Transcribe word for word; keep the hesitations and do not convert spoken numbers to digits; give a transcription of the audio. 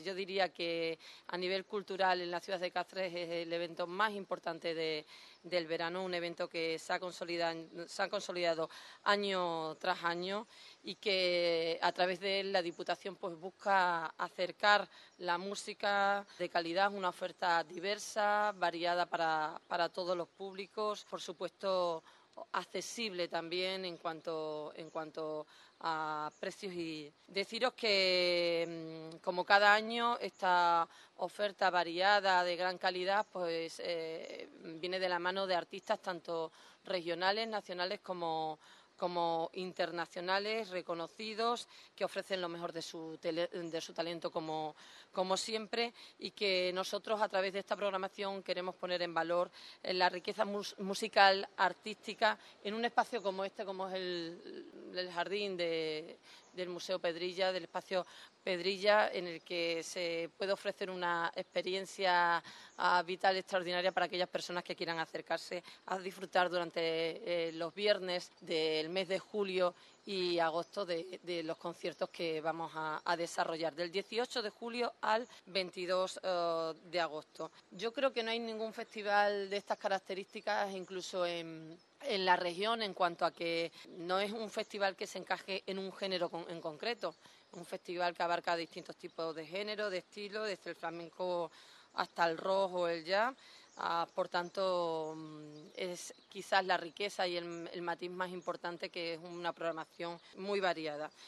Yo diría que a nivel cultural en la ciudad de Cáceres es el evento más importante de, del verano, un evento que se ha consolidado, se ha consolidado año tras año y que a través de él la Diputación pues busca acercar la música de calidad, una oferta diversa, variada para, para todos los públicos, por supuesto accesible también en cuanto en cuanto a precios. Y deciros que como cada año esta oferta variada de gran calidad pues eh, viene de la mano de artistas tanto regionales, nacionales como como internacionales reconocidos que ofrecen lo mejor de su, tele, de su talento como, como siempre, y que nosotros a través de esta programación queremos poner en valor la riqueza mus musical, artística, en un espacio como este, como es el, el jardín de, del Museo Pedrilla, del espacio Pedrilla, en el que se puede ofrecer una experiencia uh, vital extraordinaria para aquellas personas que quieran acercarse a disfrutar durante eh, los viernes del mes de julio y agosto de, de los conciertos que vamos a, a desarrollar, del dieciocho de julio al veintidós uh, de agosto. Yo creo que no hay ningún festival de estas características, incluso en, en la región, en cuanto a que no es un festival que se encaje en un género con, en concreto, un festival que abarca distintos tipos de género, de estilo, desde el flamenco hasta el rock o el jazz. Uh, por tanto, es quizás la riqueza y el, el matiz más importante, que es una programación muy variada.